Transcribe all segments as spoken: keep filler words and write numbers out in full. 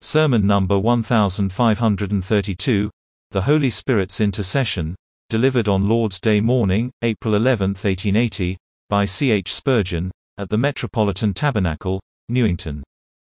Sermon number one thousand five hundred thirty-two, The Holy Spirit's Intercession, delivered on Lord's Day morning, April eleventh, eighteen eighty, by C H Spurgeon, at the Metropolitan Tabernacle, Newington.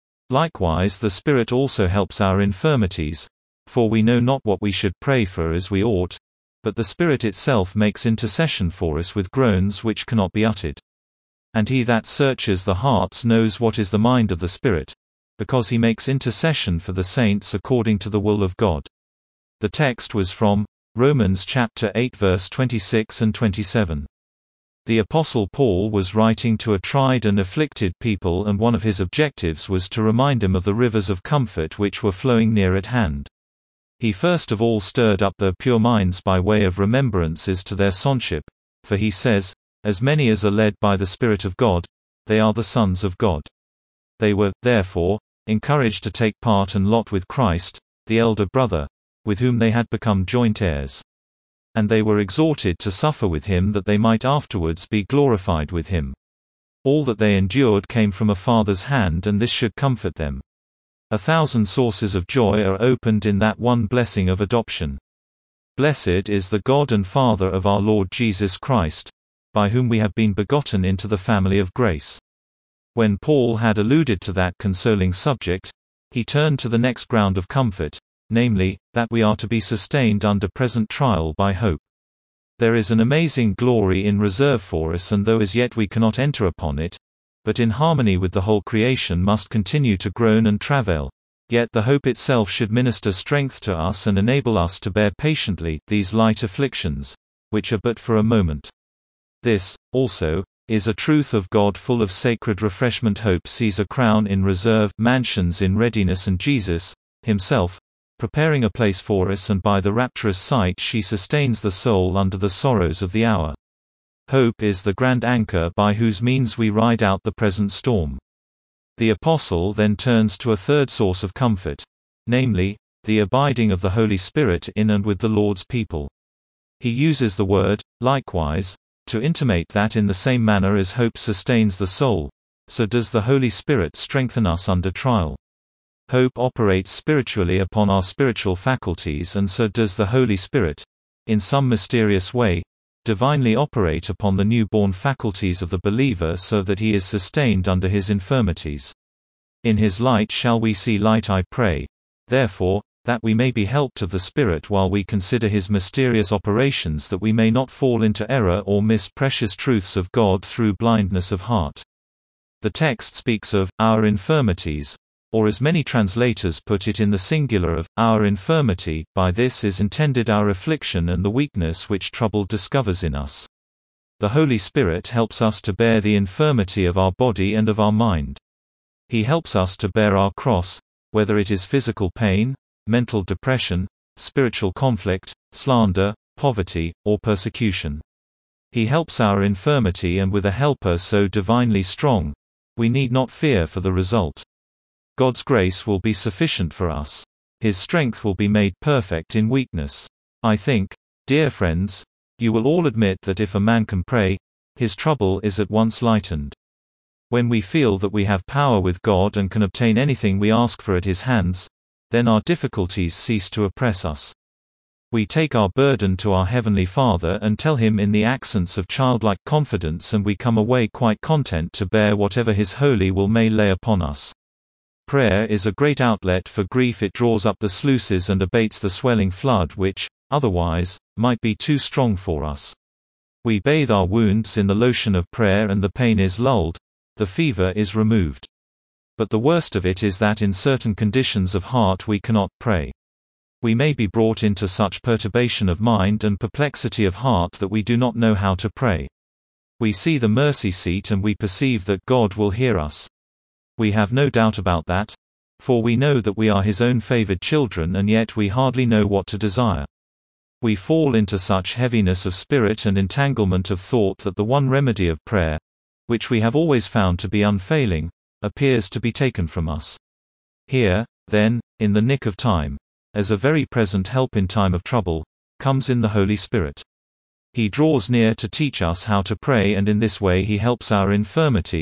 Likewise the Spirit also helps our infirmities, for we know not what we should pray for as we ought, but the Spirit itself makes intercession for us with groans which cannot be uttered. And he that searches the hearts knows what is the mind of the Spirit, because he makes intercession for the saints according to the will of God. The text was from Romans chapter eight verse twenty-six and twenty-seven. The Apostle Paul was writing to a tried and afflicted people, and one of his objectives was to remind them of the rivers of comfort which were flowing near at hand. He first of all stirred up their pure minds by way of remembrances to their sonship, for he says, "As many as are led by the Spirit of God, they are the sons of God." They were, therefore, encouraged to take part and lot with Christ, the elder brother, with whom they had become joint heirs. And they were exhorted to suffer with him that they might afterwards be glorified with him. All that they endured came from a Father's hand, and this should comfort them. A thousand sources of joy are opened in that one blessing of adoption. Blessed is the God and Father of our Lord Jesus Christ, by whom we have been begotten into the family of grace. When Paul had alluded to that consoling subject, he turned to the next ground of comfort, namely, that we are to be sustained under present trial by hope. There is an amazing glory in reserve for us, and though as yet we cannot enter upon it, but in harmony with the whole creation must continue to groan and travail, yet the hope itself should minister strength to us and enable us to bear patiently these light afflictions, which are but for a moment. This, also, is a truth of God full of sacred refreshment. Hope sees a crown in reserve, mansions in readiness, and Jesus, himself, preparing a place for us, and by the rapturous sight she sustains the soul under the sorrows of the hour. Hope is the grand anchor by whose means we ride out the present storm. The Apostle then turns to a third source of comfort, namely, the abiding of the Holy Spirit in and with the Lord's people. He uses the word, likewise, to intimate that in the same manner as hope sustains the soul, so does the Holy Spirit strengthen us under trial. Hope operates spiritually upon our spiritual faculties, and so does the Holy Spirit, in some mysterious way, divinely operate upon the new-born faculties of the believer so that he is sustained under his infirmities. In his light shall we see light, I pray, therefore, that we may be helped of the Spirit while we consider his mysterious operations, that we may not fall into error or miss precious truths of God through blindness of heart. The text speaks of our infirmities, or as many translators put it in the singular of our infirmity. By this is intended our affliction and the weakness which trouble discovers in us. The Holy Spirit helps us to bear the infirmity of our body and of our mind. He helps us to bear our cross, whether it is physical pain, mental depression, spiritual conflict, slander, poverty, or persecution. He helps our infirmity, and with a helper so divinely strong, we need not fear for the result. God's grace will be sufficient for us. His strength will be made perfect in weakness. I think, dear friends, you will all admit that if a man can pray, his trouble is at once lightened. When we feel that we have power with God and can obtain anything we ask for at his hands, then our difficulties cease to oppress us. We take our burden to our Heavenly Father and tell him in the accents of childlike confidence, and we come away quite content to bear whatever his holy will may lay upon us. Prayer is a great outlet for grief. It draws up the sluices and abates the swelling flood which, otherwise, might be too strong for us. We bathe our wounds in the lotion of prayer, and the pain is lulled, the fever is removed. But the worst of it is that in certain conditions of heart we cannot pray. We may be brought into such perturbation of mind and perplexity of heart that we do not know how to pray. We see the mercy seat and we perceive that God will hear us. We have no doubt about that, for we know that we are his own favored children, and yet we hardly know what to desire. We fall into such heaviness of spirit and entanglement of thought that the one remedy of prayer, which we have always found to be unfailing, appears to be taken from us. Here, then, in the nick of time, as a very present help in time of trouble, comes in the Holy Spirit. He draws near to teach us how to pray, and in this way he helps our infirmity,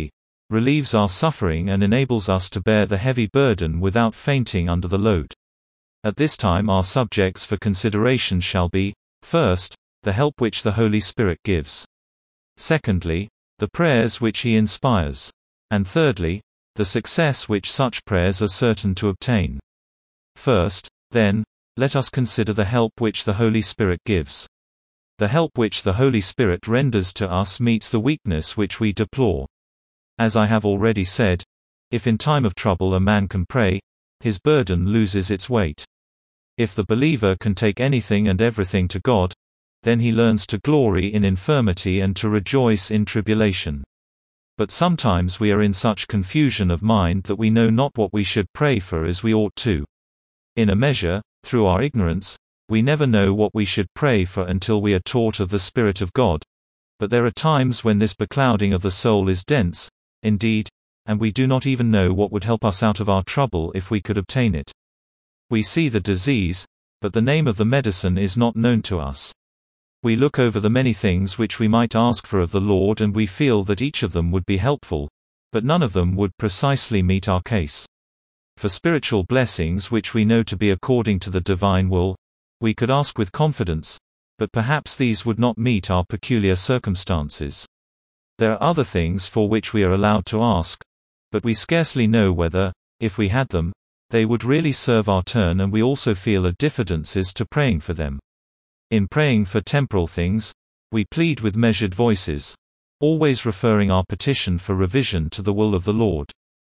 relieves our suffering and enables us to bear the heavy burden without fainting under the load. At this time our subjects for consideration shall be, first, the help which the Holy Spirit gives. Secondly, the prayers which He inspires. And thirdly, the success which such prayers are certain to obtain. First, then, let us consider the help which the Holy Spirit gives. The help which the Holy Spirit renders to us meets the weakness which we deplore. As I have already said, if in time of trouble a man can pray, his burden loses its weight. If the believer can take anything and everything to God, then he learns to glory in infirmity and to rejoice in tribulation. But sometimes we are in such confusion of mind that we know not what we should pray for as we ought to. In a measure, through our ignorance, we never know what we should pray for until we are taught of the Spirit of God. But there are times when this beclouding of the soul is dense, indeed, and we do not even know what would help us out of our trouble if we could obtain it. We see the disease, but the name of the medicine is not known to us. We look over the many things which we might ask for of the Lord and we feel that each of them would be helpful, but none of them would precisely meet our case. For spiritual blessings which we know to be according to the divine will, we could ask with confidence, but perhaps these would not meet our peculiar circumstances. There are other things for which we are allowed to ask, but we scarcely know whether, if we had them, they would really serve our turn, and we also feel a diffidence as to praying for them. In praying for temporal things, we plead with measured voices, always referring our petition for revision to the will of the Lord.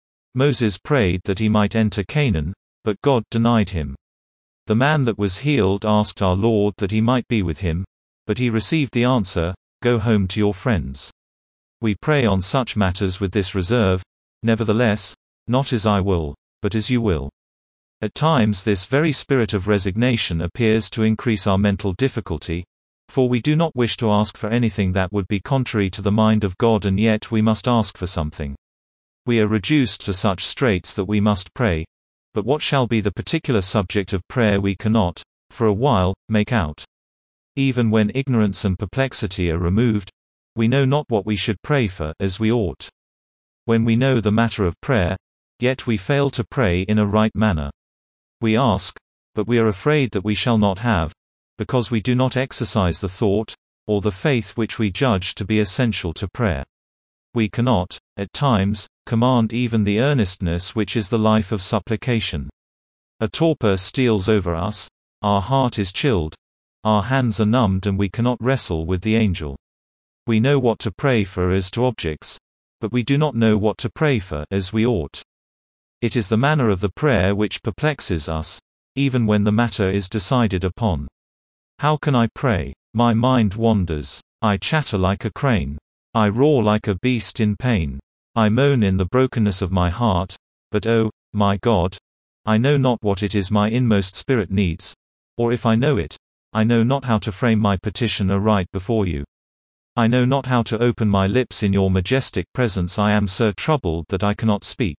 Moses prayed that he might enter Canaan, but God denied him. The man that was healed asked our Lord that he might be with him, but he received the answer, "Go home to your friends." We pray on such matters with this reserve, "Nevertheless, not as I will, but as you will." At times this very spirit of resignation appears to increase our mental difficulty, for we do not wish to ask for anything that would be contrary to the mind of God, and yet we must ask for something. We are reduced to such straits that we must pray, but what shall be the particular subject of prayer we cannot, for a while, make out. Even when ignorance and perplexity are removed, we know not what we should pray for as we ought. When we know the matter of prayer, yet we fail to pray in a right manner. We ask, but we are afraid that we shall not have, because we do not exercise the thought, or the faith which we judge to be essential to prayer. We cannot, at times, command even the earnestness which is the life of supplication. A torpor steals over us, our heart is chilled, our hands are numbed, and we cannot wrestle with the angel. We know what to pray for as to objects, but we do not know what to pray for as we ought. It is the manner of the prayer which perplexes us, even when the matter is decided upon. How can I pray? My mind wanders. I chatter like a crane. I roar like a beast in pain. I moan in the brokenness of my heart, but oh, my God, I know not what it is my inmost spirit needs, or if I know it, I know not how to frame my petition aright before you. I know not how to open my lips in your majestic presence. I am so troubled that I cannot speak.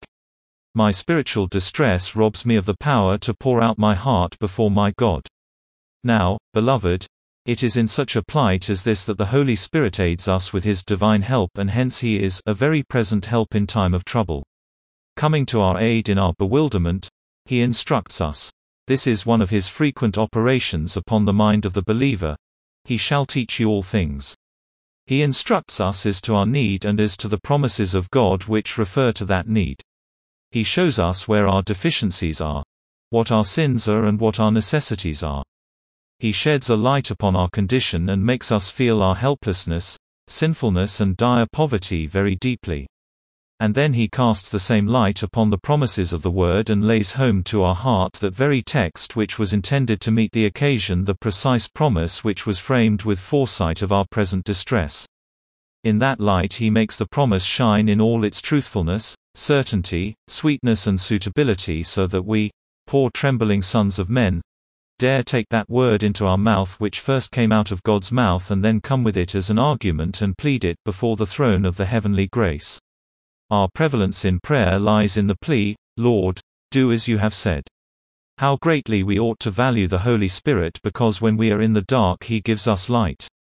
My spiritual distress robs me of the power to pour out my heart before my God. Now, beloved, it is in such a plight as this that the Holy Spirit aids us with His divine help, and hence He is a very present help in time of trouble. Coming to our aid in our bewilderment, He instructs us. This is one of His frequent operations upon the mind of the believer. He shall teach you all things. He instructs us as to our need and as to the promises of God which refer to that need. He shows us where our deficiencies are, what our sins are, and what our necessities are. He sheds a light upon our condition and makes us feel our helplessness, sinfulness, and dire poverty very deeply. And then He casts the same light upon the promises of the Word and lays home to our heart that very text which was intended to meet the occasion, the precise promise which was framed with foresight of our present distress. In that light He makes the promise shine in all its truthfulness, certainty, sweetness, and suitability, so that we, poor trembling sons of men, dare take that word into our mouth which first came out of God's mouth, and then come with it as an argument and plead it before the throne of the heavenly grace. Our prevalence in prayer lies in the plea, "Lord, do as you have said." How greatly we ought to value the Holy Spirit, because when we are in the dark He gives us light.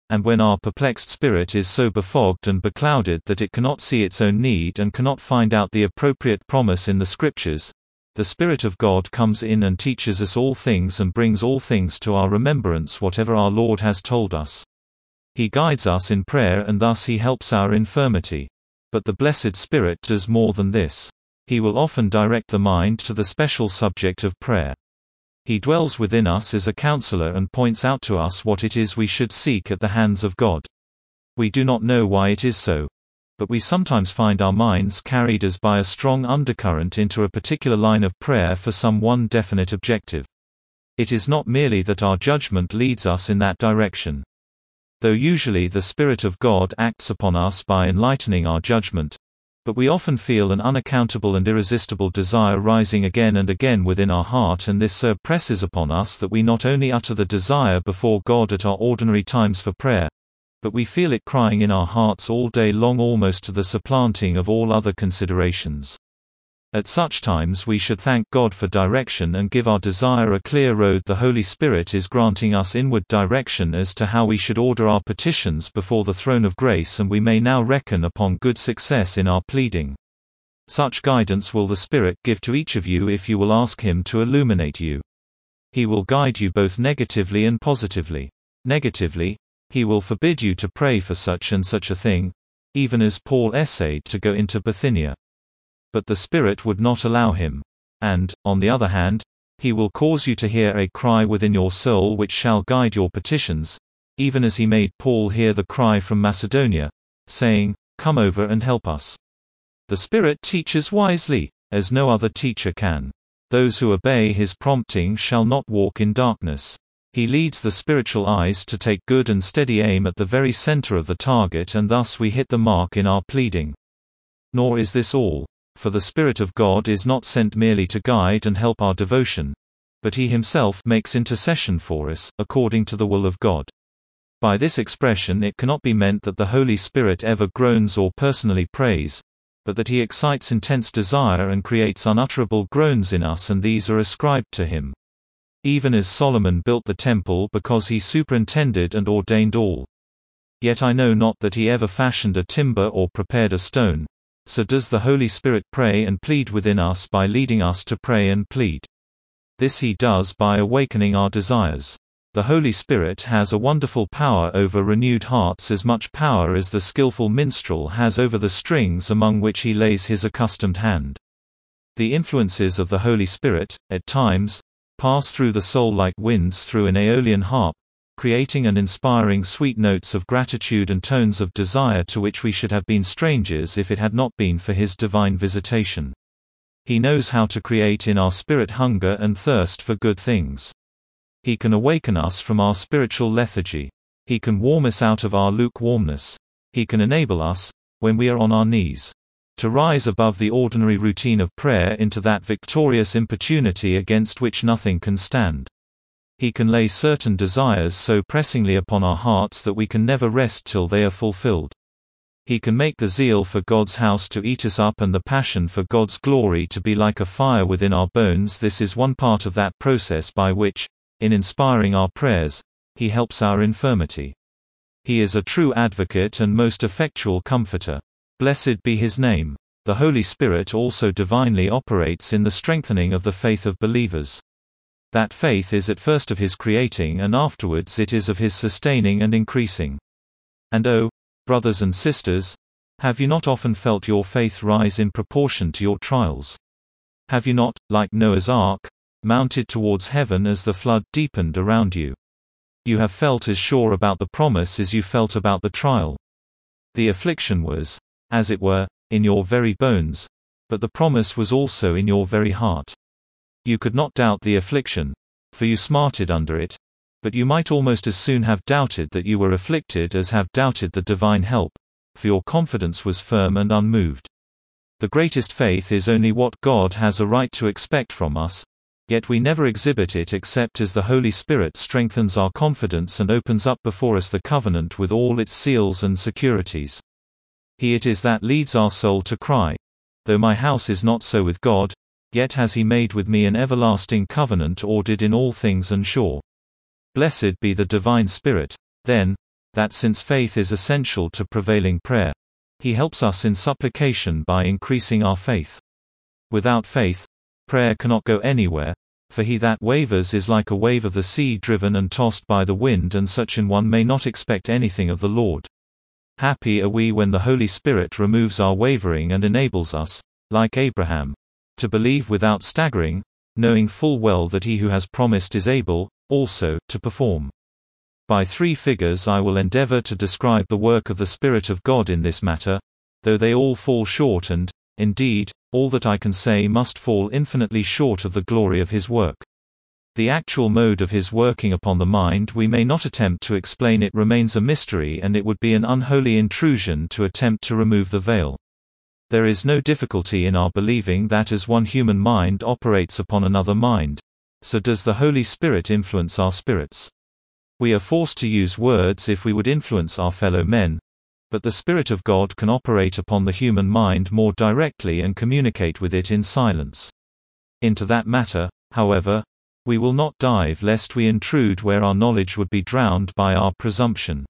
And when our perplexed spirit is so befogged and beclouded that it cannot see its own need and cannot find out the appropriate promise in the Scriptures, the Spirit of God comes in and teaches us all things and brings all things to our remembrance whatever our Lord has told us. He guides us in prayer and thus He helps our infirmity. But the Blessed Spirit does more than this. He will often direct the mind to the special subject of prayer. He dwells within us as a counselor and points out to us what it is we should seek at the hands of God. We do not know why it is so, but we sometimes find our minds carried as by a strong undercurrent into a particular line of prayer for some one definite objective. It is not merely that our judgment leads us in that direction. Though usually the Spirit of God acts upon us by enlightening our judgment, but we often feel an unaccountable and irresistible desire rising again and again within our heart, and this so presses upon us that we not only utter the desire before God at our ordinary times for prayer, but we feel it crying in our hearts all day long, almost to the supplanting of all other considerations. At such times we should thank God for direction and give our desire a clear road. The Holy Spirit is granting us inward direction as to how we should order our petitions before the throne of grace, and we may now reckon upon good success in our pleading. Such guidance will the Spirit give to each of you if you will ask Him to illuminate you. He will guide you both negatively and positively. Negatively, He will forbid you to pray for such and such a thing, even as Paul essayed to go into Bithynia. But the Spirit would not allow him. And, on the other hand, He will cause you to hear a cry within your soul which shall guide your petitions, even as He made Paul hear the cry from Macedonia, saying, "Come over and help us." The Spirit teaches wisely, as no other teacher can. Those who obey His prompting shall not walk in darkness. He leads the spiritual eyes to take good and steady aim at the very center of the target, and thus we hit the mark in our pleading. Nor is this all. For the Spirit of God is not sent merely to guide and help our devotion, but He Himself makes intercession for us, according to the will of God. By this expression it cannot be meant that the Holy Spirit ever groans or personally prays, but that He excites intense desire and creates unutterable groans in us, and these are ascribed to Him. Even as Solomon built the temple because he superintended and ordained all. Yet I know not that he ever fashioned a timber or prepared a stone. So does the Holy Spirit pray and plead within us by leading us to pray and plead. This He does by awakening our desires. The Holy Spirit has a wonderful power over renewed hearts, as much power as the skillful minstrel has over the strings among which he lays his accustomed hand. The influences of the Holy Spirit, at times, pass through the soul like winds through an Aeolian harp, creating and inspiring sweet notes of gratitude and tones of desire to which we should have been strangers if it had not been for His divine visitation. He knows how to create in our spirit hunger and thirst for good things. He can awaken us from our spiritual lethargy. He can warm us out of our lukewarmness. He can enable us, when we are on our knees, to rise above the ordinary routine of prayer into that victorious importunity against which nothing can stand. He can lay certain desires so pressingly upon our hearts that we can never rest till they are fulfilled. He can make the zeal for God's house to eat us up and the passion for God's glory to be like a fire within our bones. This is one part of that process by which, in inspiring our prayers, He helps our infirmity. He is a true advocate and most effectual comforter. Blessed be His name. The Holy Spirit also divinely operates in the strengthening of the faith of believers. That faith is at first of His creating, and afterwards it is of His sustaining and increasing. And oh, brothers and sisters, have you not often felt your faith rise in proportion to your trials? Have you not, like Noah's ark, mounted towards heaven as the flood deepened around you? You have felt as sure about the promise as you felt about the trial. The affliction was, as it were, in your very bones, but the promise was also in your very heart. You could not doubt the affliction, for you smarted under it, but you might almost as soon have doubted that you were afflicted as have doubted the divine help, for your confidence was firm and unmoved. The greatest faith is only what God has a right to expect from us, yet we never exhibit it except as the Holy Spirit strengthens our confidence and opens up before us the covenant with all its seals and securities. He it is that leads our soul to cry, "Though my house is not so with God, yet has He made with me an everlasting covenant ordered in all things and sure." Blessed be the divine Spirit. Then, that since faith is essential to prevailing prayer, he helps us in supplication by increasing our faith. Without faith, prayer cannot go anywhere, for he that wavers is like a wave of the sea driven and tossed by the wind, and such an one may not expect anything of the Lord. Happy are we when the Holy Spirit removes our wavering and enables us, like Abraham, to believe without staggering, knowing full well that he who has promised is able, also, to perform. By three figures I will endeavor to describe the work of the Spirit of God in this matter, though they all fall short and, indeed, all that I can say must fall infinitely short of the glory of his work. The actual mode of his working upon the mind we may not attempt to explain. It remains a mystery, and it would be an unholy intrusion to attempt to remove the veil. There is no difficulty in our believing that as one human mind operates upon another mind, so does the Holy Spirit influence our spirits. We are forced to use words if we would influence our fellow men, but the Spirit of God can operate upon the human mind more directly and communicate with it in silence. Into that matter, however, we will not dive lest we intrude where our knowledge would be drowned by our presumption.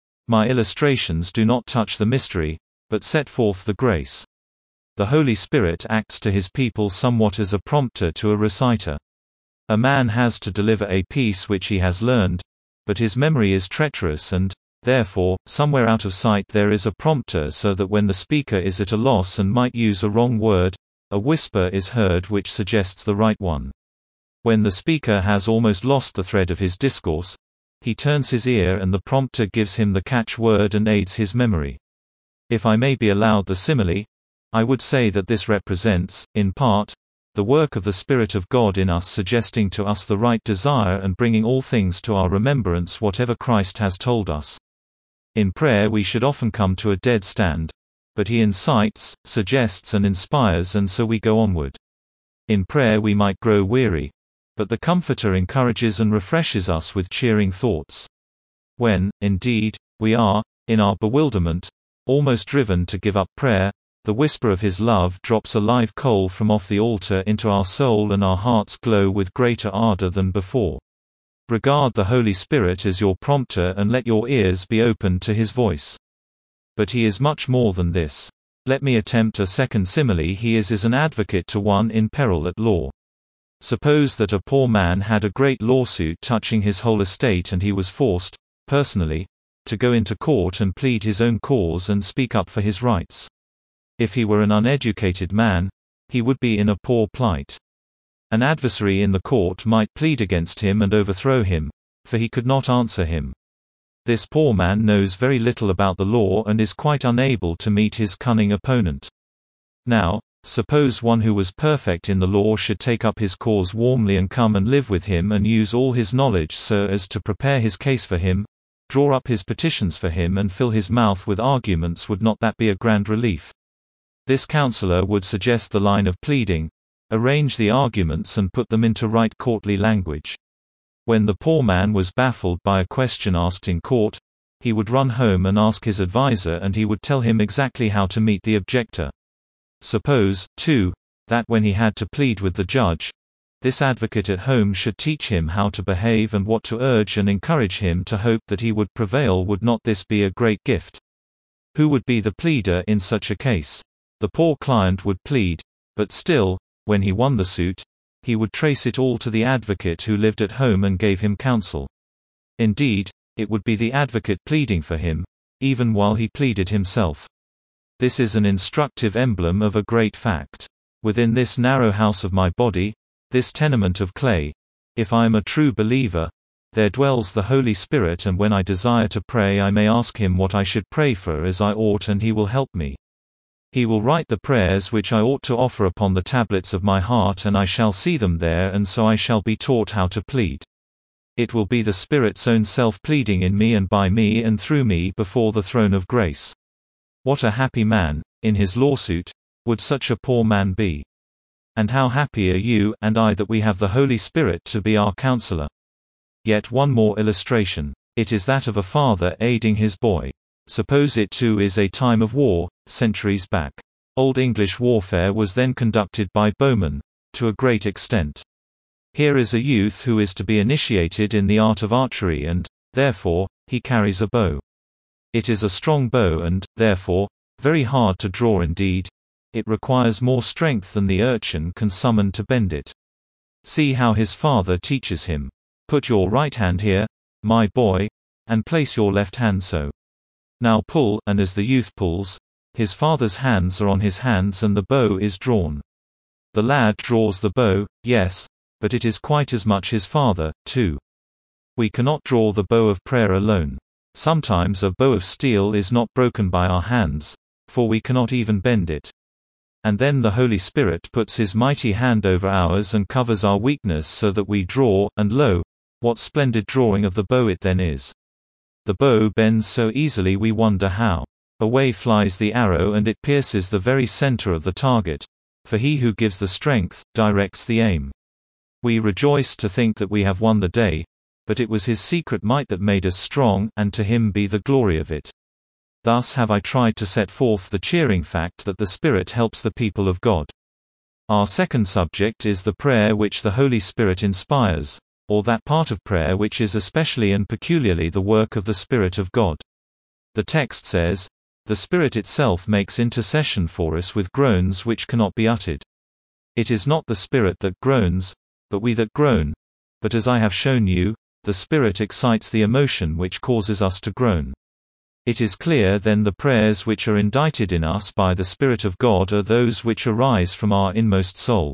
My illustrations do not touch the mystery, but set forth the grace. The Holy Spirit acts to his people somewhat as a prompter to a reciter. A man has to deliver a piece which he has learned, but his memory is treacherous and, therefore, somewhere out of sight there is a prompter, so that when the speaker is at a loss and might use a wrong word, a whisper is heard which suggests the right one. When the speaker has almost lost the thread of his discourse, he turns his ear and the prompter gives him the catch word and aids his memory. If I may be allowed the simile, I would say that this represents, in part, the work of the Spirit of God in us, suggesting to us the right desire and bringing all things to our remembrance whatever Christ has told us. In prayer we should often come to a dead stand, but he incites, suggests and inspires, and so we go onward. In prayer we might grow weary, but the Comforter encourages and refreshes us with cheering thoughts. When, indeed, we are, in our bewilderment, almost driven to give up prayer, the whisper of his love drops a live coal from off the altar into our soul, and our hearts glow with greater ardor than before. Regard the Holy Spirit as your prompter and let your ears be open to his voice. But he is much more than this. Let me attempt a second simile. He is as an advocate to one in peril at law. Suppose that a poor man had a great lawsuit touching his whole estate, and he was forced, personally, to go into court and plead his own cause and speak up for his rights. If he were an uneducated man, he would be in a poor plight. An adversary in the court might plead against him and overthrow him, for he could not answer him. This poor man knows very little about the law and is quite unable to meet his cunning opponent. Now, suppose one who was perfect in the law should take up his cause warmly and come and live with him and use all his knowledge so as to prepare his case for him, draw up his petitions for him and fill his mouth with arguments. Would not that be a grand relief? This counselor would suggest the line of pleading, arrange the arguments and put them into right courtly language. When the poor man was baffled by a question asked in court, he would run home and ask his advisor, and he would tell him exactly how to meet the objector. Suppose, too, that when he had to plead with the judge, this advocate at home should teach him how to behave and what to urge and encourage him to hope that he would prevail. Would not this be a great gift? Who would be the pleader in such a case? The poor client would plead, but still, when he won the suit, he would trace it all to the advocate who lived at home and gave him counsel. Indeed, it would be the advocate pleading for him, even while he pleaded himself. This is an instructive emblem of a great fact. Within this narrow house of my body, this tenement of clay, if I am a true believer, there dwells the Holy Spirit, and when I desire to pray I may ask him what I should pray for as I ought, and he will help me. He will write the prayers which I ought to offer upon the tablets of my heart, and I shall see them there, and so I shall be taught how to plead. It will be the Spirit's own self pleading in me and by me and through me before the throne of grace. What a happy man, in his lawsuit, would such a poor man be. And how happy are you and I that we have the Holy Spirit to be our counselor. Yet one more illustration. It is that of a father aiding his boy. Suppose it too is a time of war, centuries back. Old English warfare was then conducted by bowmen, to a great extent. Here is a youth who is to be initiated in the art of archery and, therefore, he carries a bow. It is a strong bow and, therefore, very hard to draw indeed. It requires more strength than the urchin can summon to bend it. See how his father teaches him. Put your right hand here, my boy, and place your left hand so. Now pull, and as the youth pulls, his father's hands are on his hands and the bow is drawn. The lad draws the bow, yes, but it is quite as much his father, too. We cannot draw the bow of prayer alone. Sometimes a bow of steel is not broken by our hands, for we cannot even bend it. And then the Holy Spirit puts His mighty hand over ours and covers our weakness so that we draw, and lo, what splendid drawing of the bow it then is. The bow bends so easily we wonder how. Away flies the arrow and it pierces the very center of the target, for He who gives the strength, directs the aim. We rejoice to think that we have won the day, but it was His secret might that made us strong, and to Him be the glory of it. Thus have I tried to set forth the cheering fact that the Spirit helps the people of God. Our second subject is the prayer which the Holy Spirit inspires, or that part of prayer which is especially and peculiarly the work of the Spirit of God. The text says, "The Spirit itself makes intercession for us with groans which cannot be uttered." It is not the Spirit that groans, but we that groan. But as I have shown you, the Spirit excites the emotion which causes us to groan. It is clear then the prayers which are indited in us by the Spirit of God are those which arise from our inmost soul.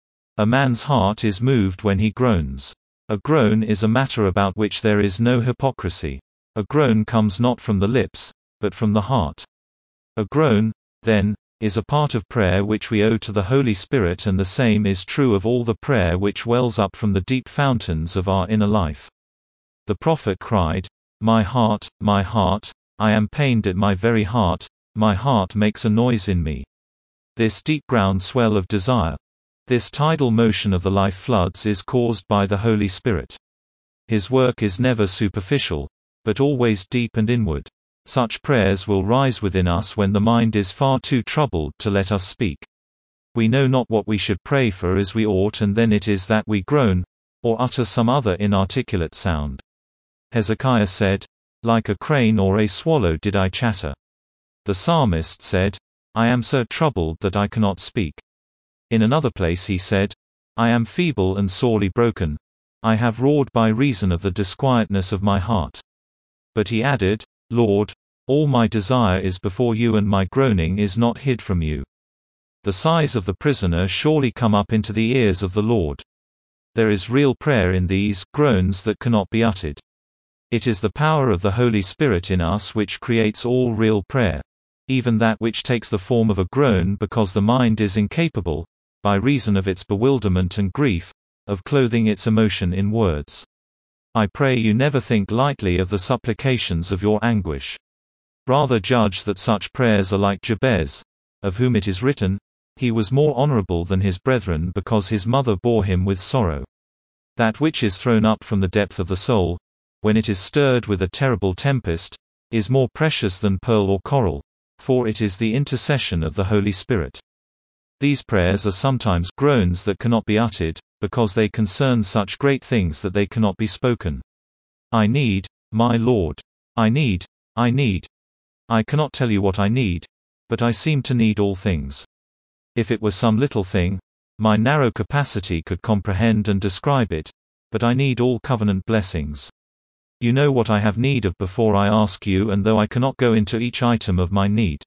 A man's heart is moved when he groans. A groan is a matter about which there is no hypocrisy. A groan comes not from the lips, but from the heart. A groan, then, is a part of prayer which we owe to the Holy Spirit, and the same is true of all the prayer which wells up from the deep fountains of our inner life. The prophet cried, "My heart, my heart, I am pained at my very heart, my heart makes a noise in me." This deep ground swell of desire, this tidal motion of the life floods is caused by the Holy Spirit. His work is never superficial, but always deep and inward. Such prayers will rise within us when the mind is far too troubled to let us speak. We know not what we should pray for as we ought, and then it is that we groan, or utter some other inarticulate sound. Hezekiah said, "Like a crane or a swallow did I chatter." The psalmist said, "I am so troubled that I cannot speak." In another place he said, "I am feeble and sorely broken. I have roared by reason of the disquietness of my heart." But he added, "Lord, all my desire is before you, and my groaning is not hid from you." The sighs of the prisoner surely come up into the ears of the Lord. There is real prayer in these groans that cannot be uttered. It is the power of the Holy Spirit in us which creates all real prayer, even that which takes the form of a groan because the mind is incapable, by reason of its bewilderment and grief, of clothing its emotion in words. I pray you never think lightly of the supplications of your anguish. Rather judge that such prayers are like Jabez, of whom it is written, "He was more honorable than his brethren because his mother bore him with sorrow." That which is thrown up from the depth of the soul, when it is stirred with a terrible tempest, is more precious than pearl or coral, for it is the intercession of the Holy Spirit. These prayers are sometimes groans that cannot be uttered, because they concern such great things that they cannot be spoken. I need, my Lord. I need, I need. I cannot tell you what I need, but I seem to need all things. If it were some little thing, my narrow capacity could comprehend and describe it, but I need all covenant blessings. You know what I have need of before I ask you, and though I cannot go into each item of my need,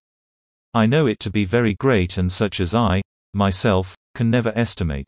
I know it to be very great, and such as I, myself, can never estimate.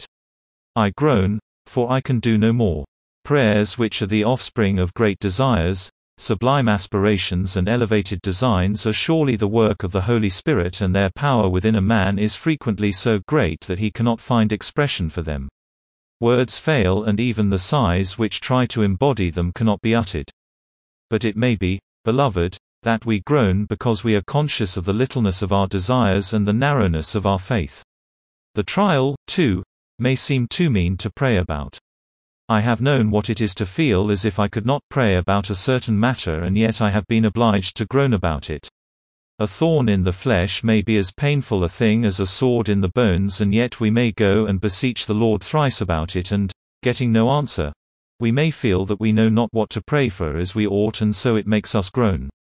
I groan, for I can do no more. Prayers which are the offspring of great desires, sublime aspirations and elevated designs are surely the work of the Holy Spirit, and their power within a man is frequently so great that he cannot find expression for them. Words fail, and even the sighs which try to embody them cannot be uttered. But it may be, beloved, that we groan because we are conscious of the littleness of our desires and the narrowness of our faith. The trial, too, may seem too mean to pray about. I have known what it is to feel as if I could not pray about a certain matter, and yet I have been obliged to groan about it. A thorn in the flesh may be as painful a thing as a sword in the bones, and yet we may go and beseech the Lord thrice about it, and, getting no answer, we may feel that we know not what to pray for as we ought, and so it makes us groan.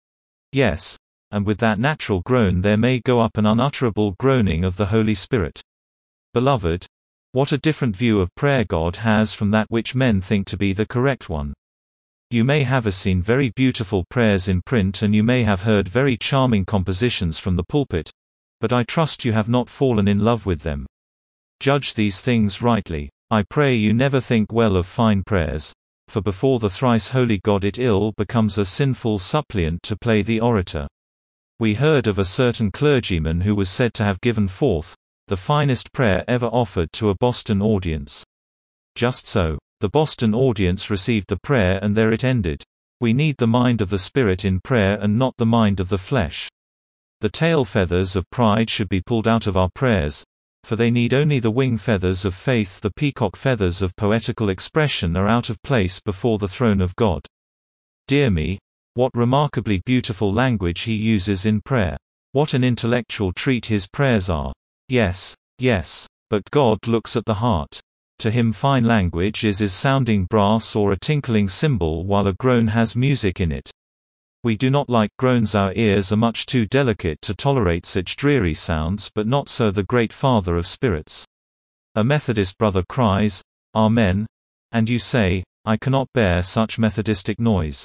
Yes, and with that natural groan there may go up an unutterable groaning of the Holy Spirit. Beloved, what a different view of prayer God has from that which men think to be the correct one. You may have seen very beautiful prayers in print and you may have heard very charming compositions from the pulpit, but I trust you have not fallen in love with them. Judge these things rightly. I pray you never think well of fine prayers, for before the thrice holy God it ill becomes a sinful suppliant to play the orator. We heard of a certain clergyman who was said to have given forth the finest prayer ever offered to a Boston audience. Just so, the Boston audience received the prayer and there it ended. We need the mind of the Spirit in prayer and not the mind of the flesh. The tail feathers of pride should be pulled out of our prayers, for they need only the wing feathers of faith. The peacock feathers of poetical expression are out of place before the throne of God. Dear me, what remarkably beautiful language he uses in prayer. What an intellectual treat his prayers are. Yes, yes, but God looks at the heart. To him fine language is as sounding brass or a tinkling cymbal while a groan has music in it. We do not like groans. Our ears are much too delicate to tolerate such dreary sounds, but not so the great Father of spirits. A Methodist brother cries, "Amen," and you say, "I cannot bear such Methodistic noise."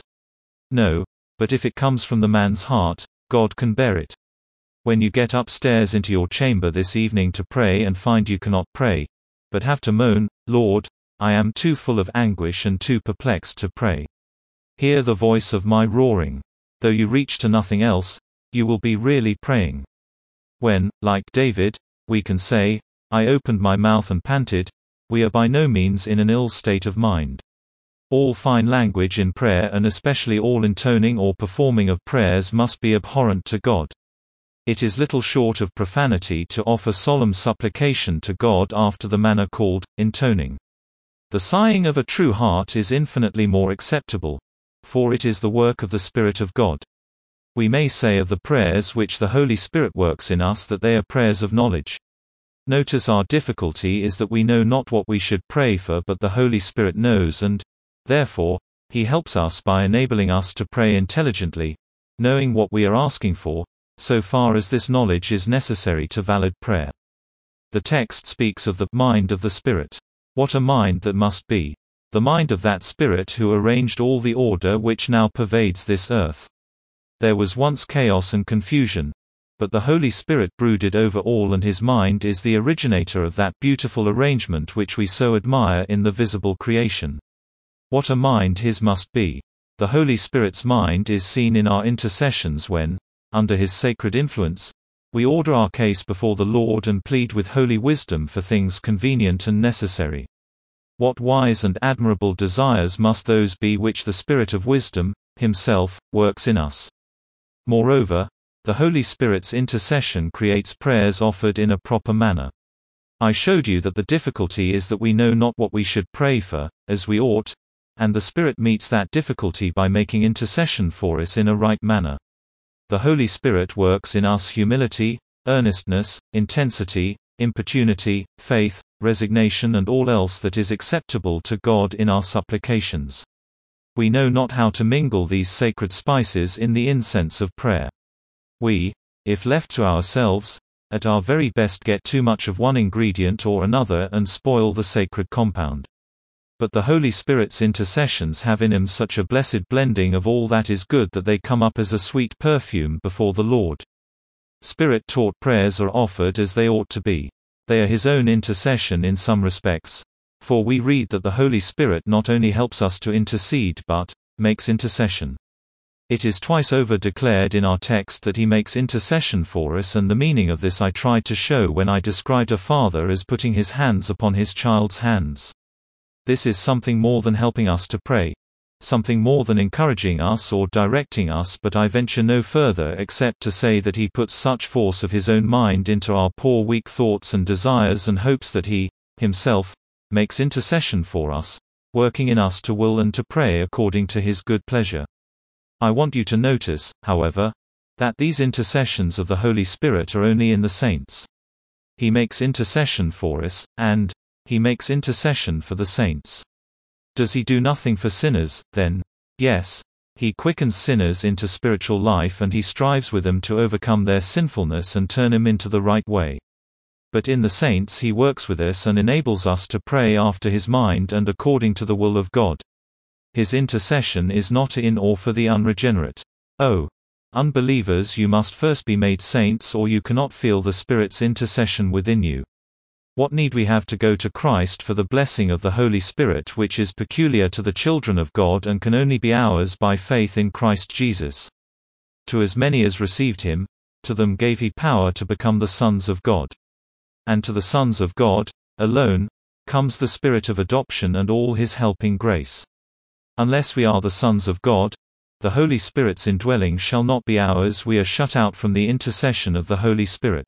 No, but if it comes from the man's heart, God can bear it. When you get upstairs into your chamber this evening to pray and find you cannot pray, but have to moan, "Lord, I am too full of anguish and too perplexed to pray. Hear the voice of my roaring." Though you reach to nothing else, you will be really praying. When, like David, we can say, "I opened my mouth and panted," we are by no means in an ill state of mind. All fine language in prayer and especially all intoning or performing of prayers must be abhorrent to God. It is little short of profanity to offer solemn supplication to God after the manner called intoning. The sighing of a true heart is infinitely more acceptable, for it is the work of the Spirit of God. We may say of the prayers which the Holy Spirit works in us that they are prayers of knowledge. Notice our difficulty is that we know not what we should pray for, but the Holy Spirit knows, and, therefore, He helps us by enabling us to pray intelligently, knowing what we are asking for, so far as this knowledge is necessary to valid prayer. The text speaks of the mind of the Spirit. What a mind that must be! The mind of that Spirit who arranged all the order which now pervades this earth. There was once chaos and confusion, but the Holy Spirit brooded over all, and His mind is the originator of that beautiful arrangement which we so admire in the visible creation. What a mind His must be! The Holy Spirit's mind is seen in our intercessions when, under His sacred influence, we order our case before the Lord and plead with holy wisdom for things convenient and necessary. What wise and admirable desires must those be which the Spirit of wisdom, Himself, works in us. Moreover, the Holy Spirit's intercession creates prayers offered in a proper manner. I showed you that the difficulty is that we know not what we should pray for, as we ought, and the Spirit meets that difficulty by making intercession for us in a right manner. The Holy Spirit works in us humility, earnestness, intensity, importunity, faith, resignation and all else that is acceptable to God in our supplications. We know not how to mingle these sacred spices in the incense of prayer. We, if left to ourselves, at our very best get too much of one ingredient or another and spoil the sacred compound. But the Holy Spirit's intercessions have in Him such a blessed blending of all that is good that they come up as a sweet perfume before the Lord. Spirit-taught prayers are offered as they ought to be. They are His own intercession in some respects, for we read that the Holy Spirit not only helps us to intercede but makes intercession. It is twice over declared in our text that He makes intercession for us, and the meaning of this I tried to show when I described a father as putting his hands upon his child's hands. This is something more than helping us to pray, something more than encouraging us or directing us, but I venture no further except to say that He puts such force of His own mind into our poor weak thoughts and desires and hopes that He, Himself, makes intercession for us, working in us to will and to pray according to His good pleasure. I want you to notice, however, that these intercessions of the Holy Spirit are only in the saints. He makes intercession for us, and He makes intercession for the saints. Does He do nothing for sinners, then? Yes, He quickens sinners into spiritual life and he strives with them to overcome their sinfulness and turn them into the right way. But in the saints he works with us and enables us to pray after his mind and according to the will of God. His intercession is not in or for the unregenerate. Oh, unbelievers, you must first be made saints or you cannot feel the Spirit's intercession within you. What need we have to go to Christ for the blessing of the Holy Spirit, which is peculiar to the children of God and can only be ours by faith in Christ Jesus? To as many as received him, to them gave he power to become the sons of God. And to the sons of God, alone, comes the Spirit of adoption and all his helping grace. Unless we are the sons of God, the Holy Spirit's indwelling shall not be ours. We are shut out from the intercession of the Holy Spirit.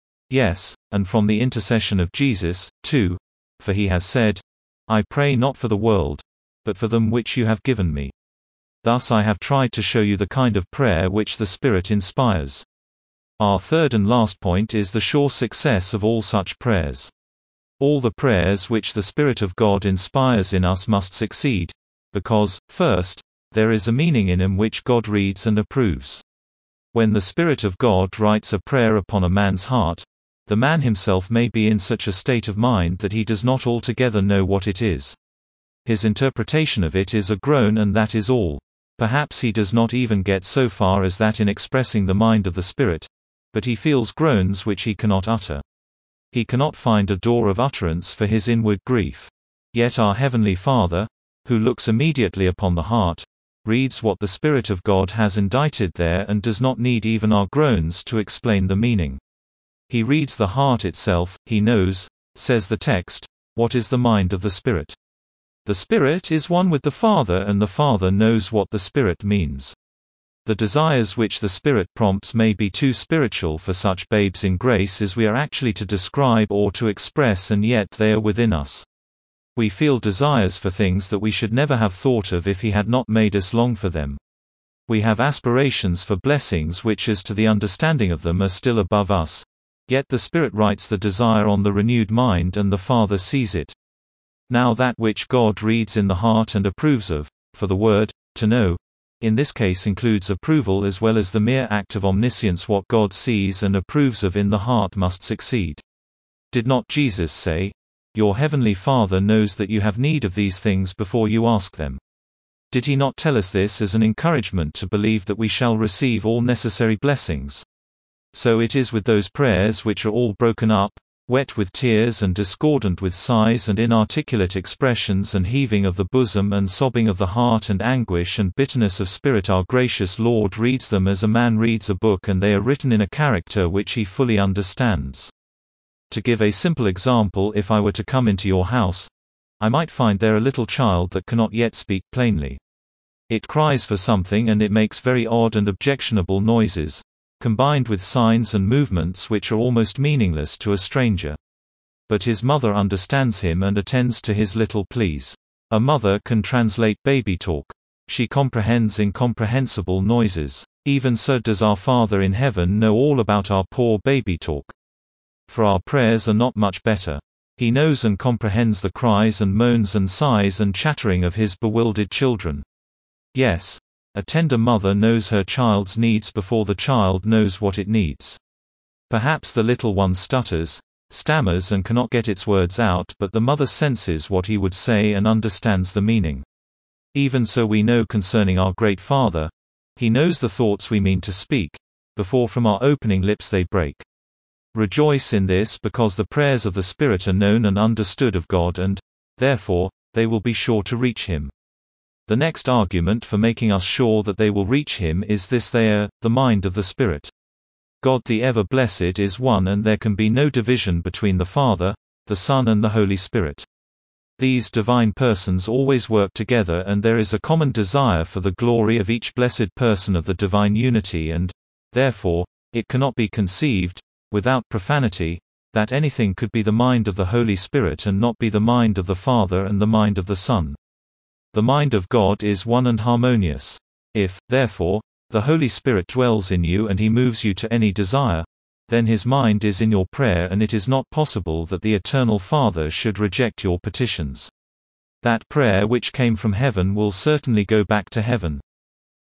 Yes, and from the intercession of Jesus, too, for he has said, I pray not for the world, but for them which you have given me. Thus I have tried to show you the kind of prayer which the Spirit inspires. Our third and last point is the sure success of all such prayers. All the prayers which the Spirit of God inspires in us must succeed, because, first, there is a meaning in them which God reads and approves. When the Spirit of God writes a prayer upon a man's heart, the man himself may be in such a state of mind that he does not altogether know what it is. His interpretation of it is a groan, and that is all. Perhaps he does not even get so far as that in expressing the mind of the Spirit, but he feels groans which he cannot utter. He cannot find a door of utterance for his inward grief. Yet our Heavenly Father, who looks immediately upon the heart, reads what the Spirit of God has indited there and does not need even our groans to explain the meaning. He reads the heart itself. He knows, says the text, what is the mind of the Spirit. The Spirit is one with the Father, and the Father knows what the Spirit means. The desires which the Spirit prompts may be too spiritual for such babes in grace as we are actually to describe or to express, and yet they are within us. We feel desires for things that we should never have thought of if he had not made us long for them. We have aspirations for blessings which as to the understanding of them are still above us. Yet the Spirit writes the desire on the renewed mind and the Father sees it. Now that which God reads in the heart and approves of, for the word, to know, in this case includes approval as well as the mere act of omniscience. What God sees and approves of in the heart must succeed. Did not Jesus say, Your heavenly Father knows that you have need of these things before you ask them? Did he not tell us this as an encouragement to believe that we shall receive all necessary blessings? So it is with those prayers which are all broken up, wet with tears and discordant with sighs and inarticulate expressions and heaving of the bosom and sobbing of the heart and anguish and bitterness of spirit. Our gracious Lord reads them as a man reads a book, and they are written in a character which he fully understands. To give a simple example, if I were to come into your house, I might find there a little child that cannot yet speak plainly. It cries for something and it makes very odd and objectionable noises, combined with signs and movements which are almost meaningless to a stranger. But his mother understands him and attends to his little pleas. A mother can translate baby talk. She comprehends incomprehensible noises. Even so does our Father in heaven know all about our poor baby talk. For our prayers are not much better. He knows and comprehends the cries and moans and sighs and chattering of his bewildered children. Yes, a tender mother knows her child's needs before the child knows what it needs. Perhaps the little one stutters, stammers and cannot get its words out, but the mother senses what he would say and understands the meaning. Even so we know concerning our great Father, he knows the thoughts we mean to speak, before from our opening lips they break. Rejoice in this, because the prayers of the Spirit are known and understood of God, and, therefore, they will be sure to reach him. The next argument for making us sure that they will reach him is this: they are the mind of the Spirit. God the ever-blessed is one, and there can be no division between the Father, the Son and the Holy Spirit. These divine persons always work together, and there is a common desire for the glory of each blessed person of the divine unity, and, therefore, it cannot be conceived, without profanity, that anything could be the mind of the Holy Spirit and not be the mind of the Father and the mind of the Son. The mind of God is one and harmonious. If, therefore, the Holy Spirit dwells in you and he moves you to any desire, then his mind is in your prayer, and it is not possible that the Eternal Father should reject your petitions. That prayer which came from heaven will certainly go back to heaven.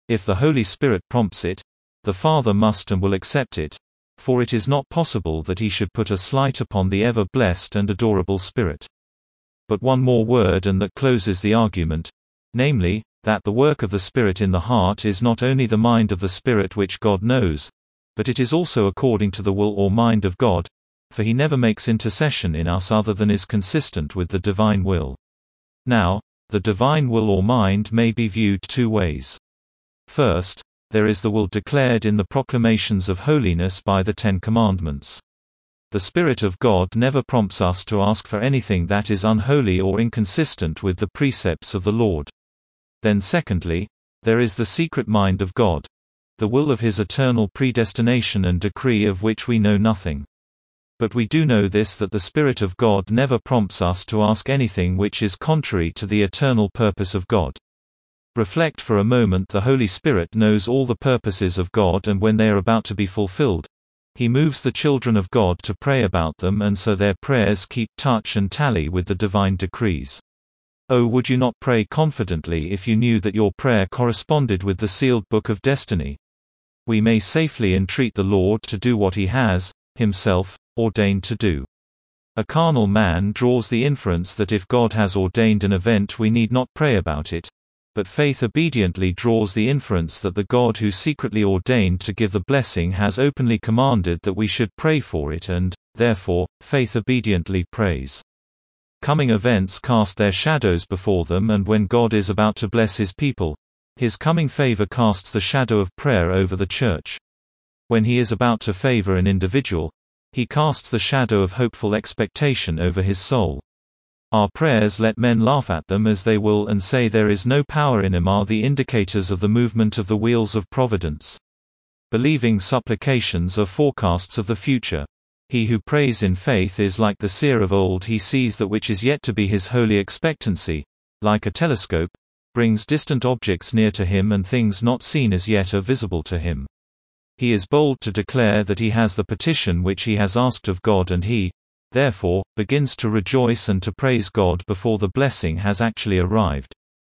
If the Holy Spirit prompts it, the Father must and will accept it, for it is not possible that he should put a slight upon the ever-blessed and adorable Spirit. But one more word and that closes the argument, namely, that the work of the Spirit in the heart is not only the mind of the Spirit which God knows, but it is also according to the will or mind of God, for he never makes intercession in us other than is consistent with the divine will. Now, the divine will or mind may be viewed two ways. First, there is the will declared in the proclamations of holiness by the Ten Commandments. The Spirit of God never prompts us to ask for anything that is unholy or inconsistent with the precepts of the Lord. Then secondly, there is the secret mind of God, the will of his eternal predestination and decree of which we know nothing. But we do know this, that the Spirit of God never prompts us to ask anything which is contrary to the eternal purpose of God. Reflect for a moment. The Holy Spirit knows all the purposes of God, and when they are about to be fulfilled, he moves the children of God to pray about them, and so their prayers keep touch and tally with the divine decrees. Oh, would you not pray confidently if you knew that your prayer corresponded with the sealed book of destiny? We may safely entreat the Lord to do what he has, himself, ordained to do. A carnal man draws the inference that if God has ordained an event we need not pray about it, but faith obediently draws the inference that the God who secretly ordained to give the blessing has openly commanded that we should pray for it, and, therefore, faith obediently prays. Coming events cast their shadows before them, and when God is about to bless his people, his coming favor casts the shadow of prayer over the church. When he is about to favor an individual, he casts the shadow of hopeful expectation over his soul. Our prayers, let men laugh at them as they will and say there is no power in them, are the indicators of the movement of the wheels of providence. Believing supplications are forecasts of the future. He who prays in faith is like the seer of old. He sees that which is yet to be. His holy expectancy, like a telescope, brings distant objects near to him, and things not seen as yet are visible to him. He is bold to declare that he has the petition which he has asked of God, and he, therefore, begins to rejoice and to praise God before the blessing has actually arrived.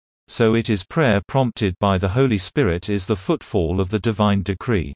So it is prayer prompted by the Holy Spirit is the footfall of the divine decree.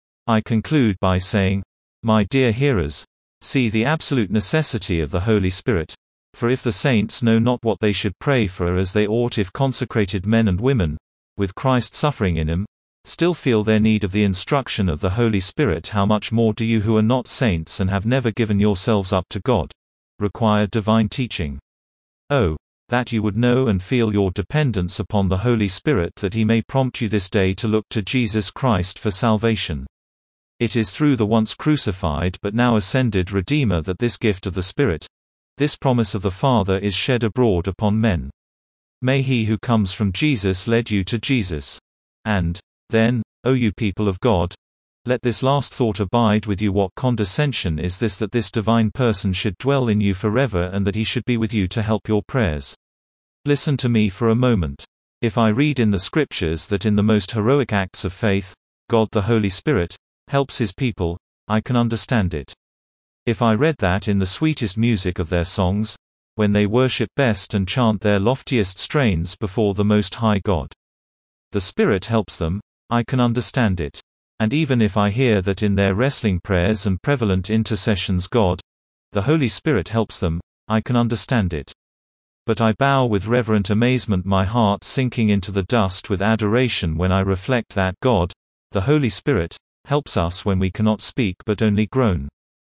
I conclude by saying, my dear hearers, see the absolute necessity of the Holy Spirit. For if the saints know not what they should pray for as they ought, if consecrated men and women, with Christ suffering in them, still feel their need of the instruction of the Holy Spirit, how much more do you who are not saints and have never given yourselves up to God, require divine teaching? Oh, that you would know and feel your dependence upon the Holy Spirit, that he may prompt you this day to look to Jesus Christ for salvation. It is through the once crucified but now ascended Redeemer that this gift of the Spirit, this promise of the Father, is shed abroad upon men. May he who comes from Jesus lead you to Jesus. And, then, O you people of God, let this last thought abide with you. What condescension is this, that this divine person should dwell in you forever, and that he should be with you to help your prayers? Listen to me for a moment. If I read in the Scriptures that in the most heroic acts of faith, God the Holy Spirit helps his people, I can understand it. If I read that in the sweetest music of their songs, when they worship best and chant their loftiest strains before the Most High God, the Spirit helps them, I can understand it. And even if I hear that in their wrestling prayers and prevalent intercessions God, the Holy Spirit helps them, I can understand it. But I bow with reverent amazement, my heart sinking into the dust with adoration, when I reflect that God, the Holy Spirit, helps us when we cannot speak but only groan.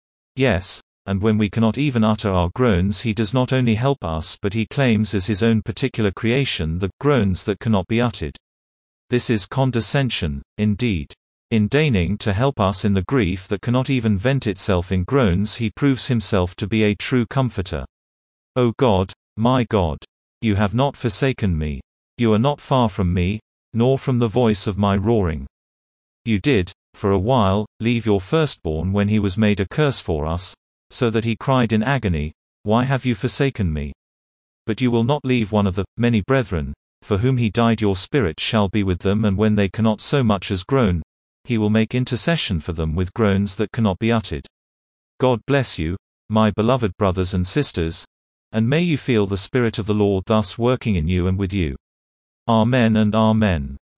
Yes, and when we cannot even utter our groans, he does not only help us, but he claims as his own particular creation the groans that cannot be uttered. This is condescension, indeed. In deigning to help us in the grief that cannot even vent itself in groans, he proves himself to be a true comforter. O God, my God, you have not forsaken me. You are not far from me, nor from the voice of my roaring. You did, for a while, leave your firstborn when he was made a curse for us, so that he cried in agony, why have you forsaken me? But you will not leave one of the many brethren, for whom he died. Your Spirit shall be with them, and when they cannot so much as groan, he will make intercession for them with groans that cannot be uttered. God bless you, my beloved brothers and sisters, and may you feel the Spirit of the Lord thus working in you and with you. Amen and Amen.